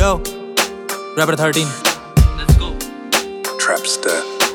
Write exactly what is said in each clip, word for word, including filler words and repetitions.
Yo, Rapper thirteen. Let's go. Trapster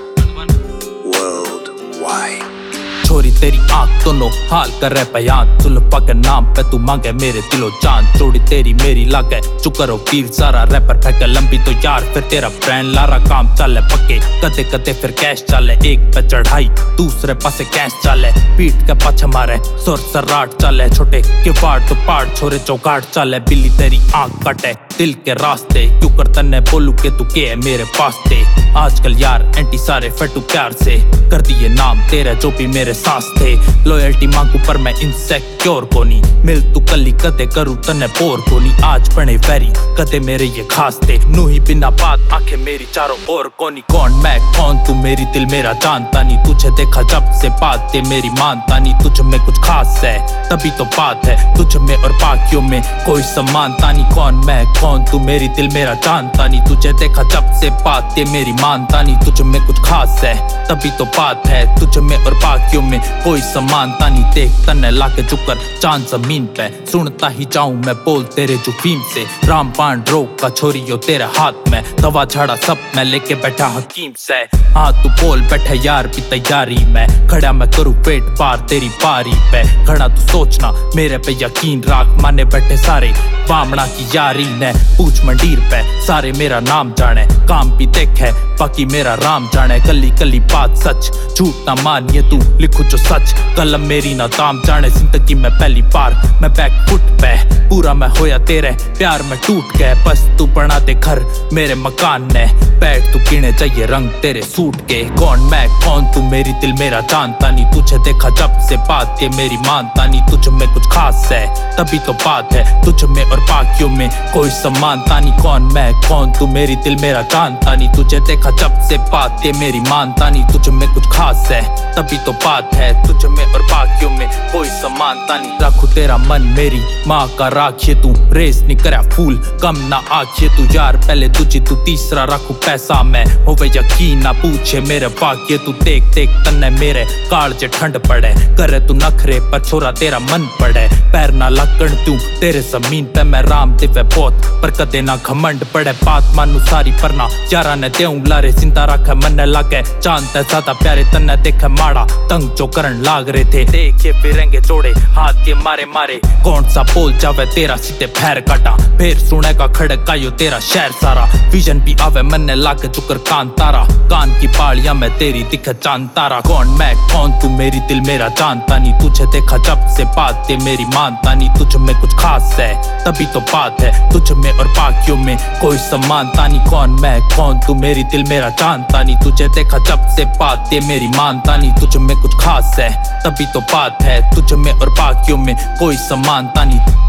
Worldwide. छोरी तेरी आंख दोनों हाल कर रहे बयान, जुल्फा के नाम पे तू मांगे मेरे दिलो जान। जोड़ी तेरी मेरी लागे चुकरो वीर सारा रैपर फेंके लंबी तो यार फिर तेरा ब्रांड लारा काम चले पक्के। कदे कदे फिर कैश चले, एक पे चढ़ाई दूसरे पासे कैश चले। पीठ के पाछे मारे सुर सराट चले, छोटे के पाड़ तो पाड़ छोरे चौकाट चले। बिल्ली तेरी आंख कटे दिल के रास्ते, क्यों कर तन्ने बोलू के तू के है मेरे पास थे। आजकल यार एंटी सारे फटू प्यार से कर दिए नाम तेरे जो भी मेरे सांस थे। लॉयल्टी मांगू पर मैं इनसेक्योर को नहीं, मिल तू कली कदे करूँ तन्ने बोर को नहीं। आज बने वैरी कदे मेरे ये खास थे, नू ही बिना बात आंखें मेरी चारों ओर कोनी। कौन मैं कौन तू मेरी दिल मेरा जानता नहीं, तुझे देखा जब से बात ते मेरी मानता नहीं। तुझ में कुछ खास है तभी तो बात है, तुझ में और बाकियों में कोई समानता नहीं। कौन मैं कौन तू मेरी दिल मेरा जानता नहीं, तुझे देखा जब से बात ते मेरी मानता नहीं। तुझ में कुछ खास है तभी तो बात है, तुझ में और बाकियों में कोई समानता नहीं। देख तन्ने लाके झुकर चांद जमीन पे, सुनता ही जाऊं मैं बोल तेरे जुफीम से। रामबाण रोग का छोरियो तेरे हाथ में, दवा झाड़ा सब मैं लेके बैठा हकीम से। हाँ तू बोल बैठे यार भी तैयारी में, खड़ा मैं करूँ पेट पार तेरी बारी पे। खड़ा तू सोचना मेरे पे यकीन राख, माने बैठे सारे वामना की यारी ने। पूछ मंडीर पे सारे मेरा नाम जाने, काम भी देखे बाकी मेरा राम जाने। कली कली बात सच झूठ ना मानिए तू, लिखू जो सच कलम मेरी ना दाम जाने। जिंदगी में पहली बार मैं बैक फुट पे, पूरा मैं होया तेरे प्यार में टूट गए। बस तू बना दे घर मेरे मकान ने, बैठ तू गिने चाहिए रंग तेरे सूट के। कौन मैं कौन तू मेरी दिल मेरा जानता नहीं, तुझे देखा जब से बात ये मेरी मानता नहीं। तुझ में कुछ खास है तभी तो बात है, तुझ में और बाकियों में कोई समानता नहीं। कौन मैं कौन तू मेरी दिल मेरा जानता नहीं, तुझे देखा जब से बात ये मेरी मानता नहीं। तुझ में कुछ खास है तभी तो बात है, तुझ में और बाकियों में कोई समानता नहीं। रखू तेरा मन मेरी माँ का राखिए तू, रेस नहीं करा फूल कम ना आखिए तू। यार पहले तुझे तू तीसरा रखू पैसा मैं, होवे यकीन ना पूछे मेरे बाकी तू। देख देख तन्ने मेरे कालजे ठंड पड़े, करे तू नखरे पर छोरा तेरा मन पड़े। पैर ना लगन तू तेरे जमीन पे मैं राम दिवे बहुत, पर कदे ना घमंड पड़े। बात मानू सारी पर ना यारा ने देऊं लारे, जिंदा रखे मन लागे जानते ज्यादा प्यारे। तन्ने देखे माड़ा तंग जो करन लाग रहे थे, देखे फिरेंगे जोड़े हाथ के मारे मारे। कौन सा बोल जावे तेरा सीधे पैर काटा, फिर सुनेगा खड़कायो तेरा शहर सारा। विजन भी आवे मन लागे चुकर कान तारा, कान की पालियां में तेरी दिखे चांद तारा। कौन मैं कौन तू मेरी दिल मेरा जानता नहीं, तुझे देखा जब से बात ते मेरी मानता नहीं। तुझ में कुछ खास है तभी तो बात है, तुझ में और बाकियों में कोई समानता नहीं। कौन मैं कौन तू मेरी दिल मेरा जानता नहीं, तुझे देखा जब से बात ये मेरी मानता नहीं। तुझ में कुछ खास है तभी तो बात है, तुझ में और बाकियों में कोई समानता नहीं।